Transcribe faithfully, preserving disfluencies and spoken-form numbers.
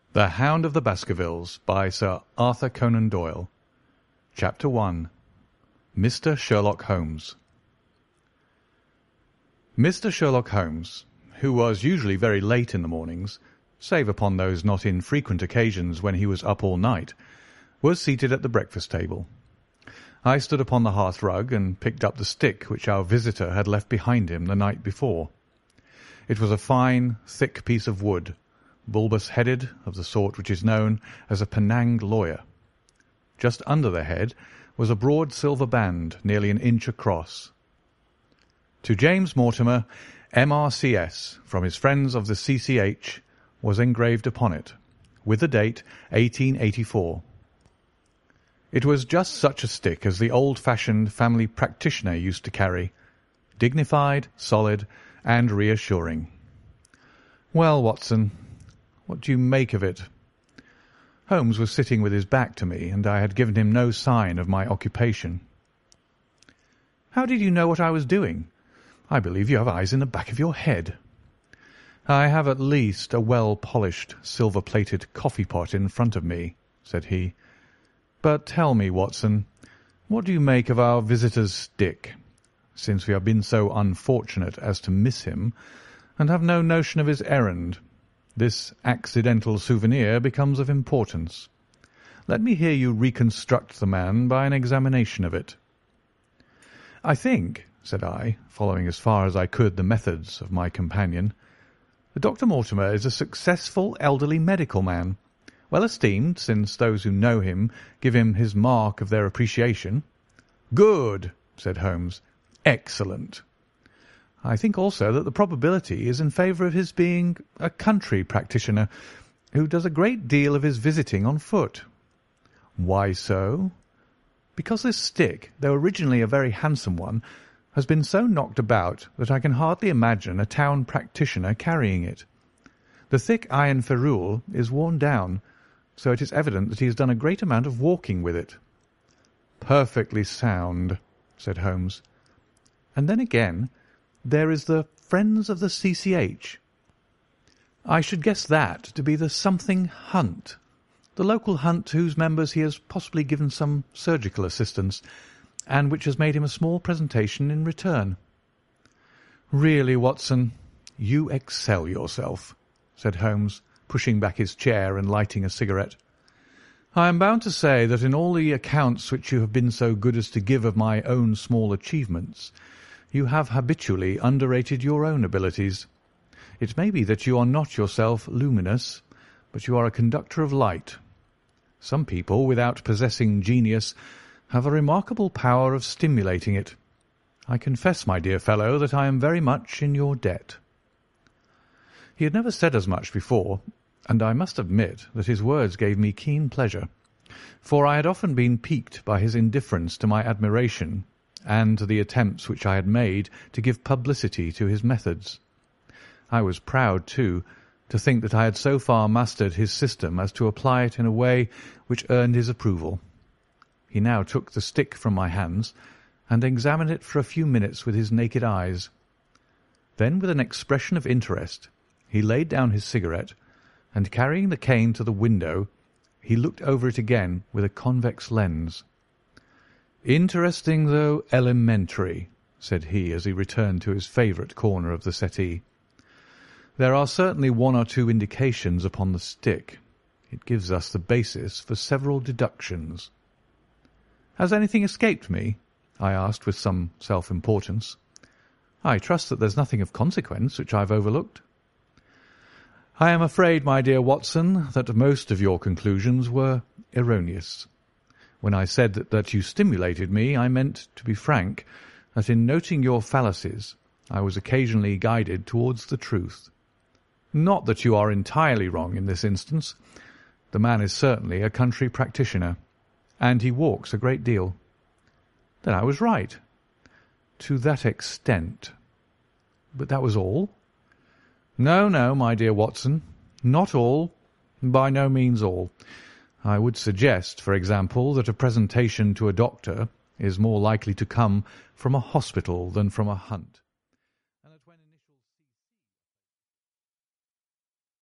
The Hound of the Baskervilles by Sir Arthur Conan Doyle. Chapter one. Mister Sherlock Holmes. Mister Sherlock Holmes, who was usually very late in the mornings, save upon those not infrequent occasions when he was up all night, was seated at the breakfast table. I stood upon the hearth-rug and picked up the stick which our visitor had left behind him the night before. It was a fine, thick piece of wood, bulbous-headed, of the sort which is known as a Penang lawyer. Just under the head was a broad silver band nearly an inch across. To James Mortimer, M R C S, from his friends of the C C H, was engraved upon it, with the date eighteen eighty-four. It was just such a stick as the old-fashioned family practitioner used to carry, dignified, solid, and reassuring. Well, Watson, what do you make of it? Holmes was sitting with his back to me, and I had given him no sign of my occupation. How did you know what I was doing? I believe you have eyes in the back of your head. I have at least a well-polished, silver-plated coffee-pot in front of me, said he. But tell me, Watson, what do you make of our visitor's stick, since we have been so unfortunate as to miss him, and have no notion of his errand? This accidental souvenir becomes of importance. Let me hear you reconstruct the man by an examination of it. I think, said I, following as far as I could the methods of my companion, that Doctor Mortimer is a successful elderly medical man, well esteemed, since those who know him give him his mark of their appreciation. Good, said Holmes. Excellent. I think also that the probability is in favour of his being a country practitioner who does a great deal of his visiting on foot. Why so? Because this stick, though originally a very handsome one, has been so knocked about that I can hardly imagine a town practitioner carrying it. The thick iron ferrule is worn down, so it is evident that he has done a great amount of walking with it. Perfectly sound, said Holmes. And then again, there is the Friends of the C C H. I should guess that to be the something hunt, the local hunt to whose members he has possibly given some surgical assistance, and which has made him a small presentation in return. Really, Watson, you excel yourself, said Holmes, pushing back his chair and lighting a cigarette. I am bound to say that in all the accounts which you have been so good as to give of my own small achievements, you have habitually underrated your own abilities. It may be that you are not yourself luminous, but you are a conductor of light. Some people, without possessing genius, have a remarkable power of stimulating it. I confess, my dear fellow, that I am very much in your debt. He had never said as much before, and I must admit that his words gave me keen pleasure, for I had often been piqued by his indifference to my admiration and to the attempts which I had made to give publicity to his methods. I was proud, too, to think that I had so far mastered his system as to apply it in a way which earned his approval. He now took the stick from my hands and examined it for a few minutes with his naked eyes. Then, with an expression of interest, he laid down his cigarette, and carrying the cane to the window, he looked over it again with a convex lens. Interesting, though elementary, said he as he returned to his favourite corner of the settee. There are certainly one or two indications upon the stick. It gives us the basis for several deductions. Has anything escaped me? I asked with some self-importance. I trust that there's nothing of consequence which I've overlooked. I am afraid, my dear Watson, that most of your conclusions were erroneous. When I said that, that you stimulated me, I meant, to be frank, that in noting your fallacies, I was occasionally guided towards the truth. Not that you are entirely wrong in this instance. The man is certainly a country practitioner, and he walks a great deal. Then I was right. To that extent. But that was all? No, no, my dear Watson, not all, by no means all. I would suggest, for example, that a presentation to a doctor is more likely to come from a hospital than from a hunt.